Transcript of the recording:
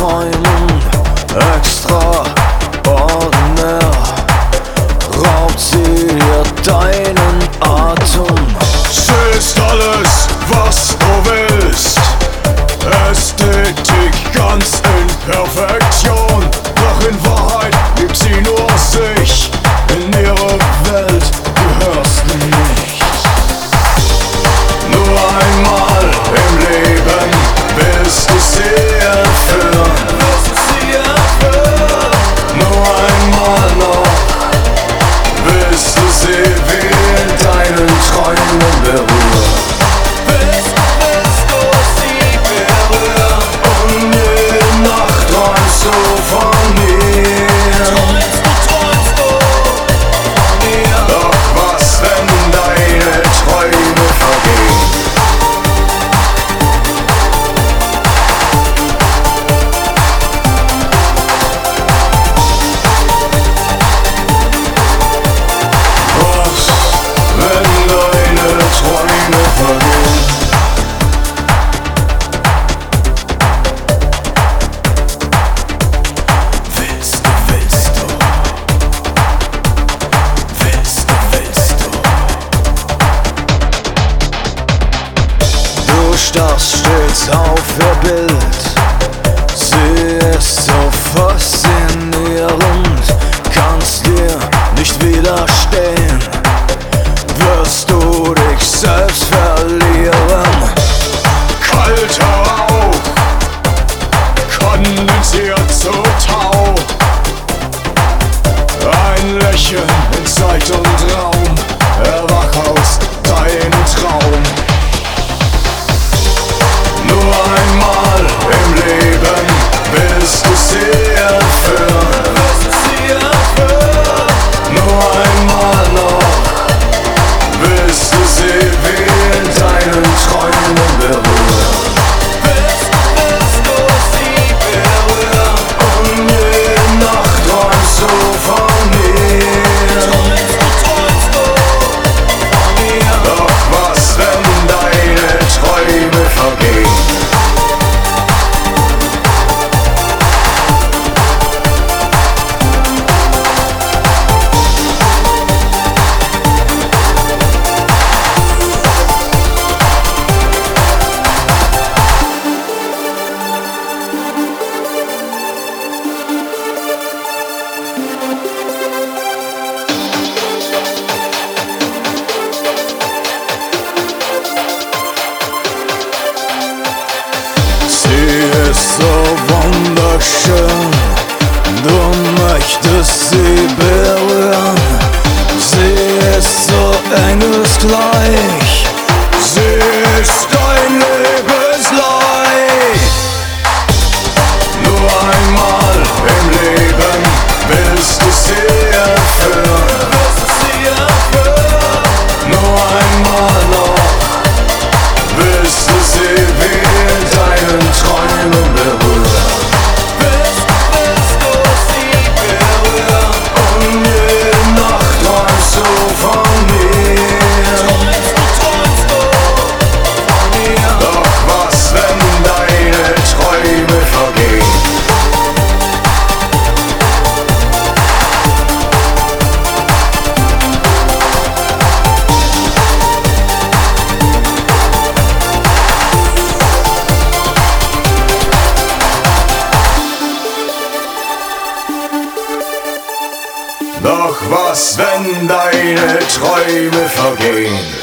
Träumen extraordinär raubt sie dir deinen Atem. Sie ist alles, was du willst. Ästhetik ganz in Perfektion. Doch in Wahrheit liebt sie nur sich. In ihre Welt gehörst du nicht. Nur einmal im Leben willst du sie erfüllen. Nur einmal noch willst du sie wie in deinen Träumen berühren. Willst du sie berühren? Und jede Nacht träumst du von mir. Träumst du von mir? Doch was, wenn deine Träume vergehen? Du starrst stets auf ihr Bild. Sie ist so faszinierend, kannst dir nicht widerstehen. Wirst du dich selbst verlieren? Kalter Rauch kondensiert zu Tau. Ein Lächeln in Zeit und Raum, erwach aus deinem Traum. Nur einmal im Leben willst du sie erfüllen. Nur einmal noch willst du sie wie in deinen Träumen berühren. Willst du sie berühren? Und jede Nacht träumst du von mir. Träumst du von mir? Doch was, wenn deine Träume vergehen? Sie ist so wunderschön, du möchtest sie berühren. Sie ist so engelsgleich, sie ist dein Lebensleid. Nur einmal im Leben willst du sie erfüllen. Nur einmal noch willst du sie wie in deinen Träumen berühren. Willst du sie berühren? Und jede Nacht träumst du von mir. Träumst du von mir? Doch was, wenn deine Träume vergehen? Doch was, wenn deine Träume vergehen?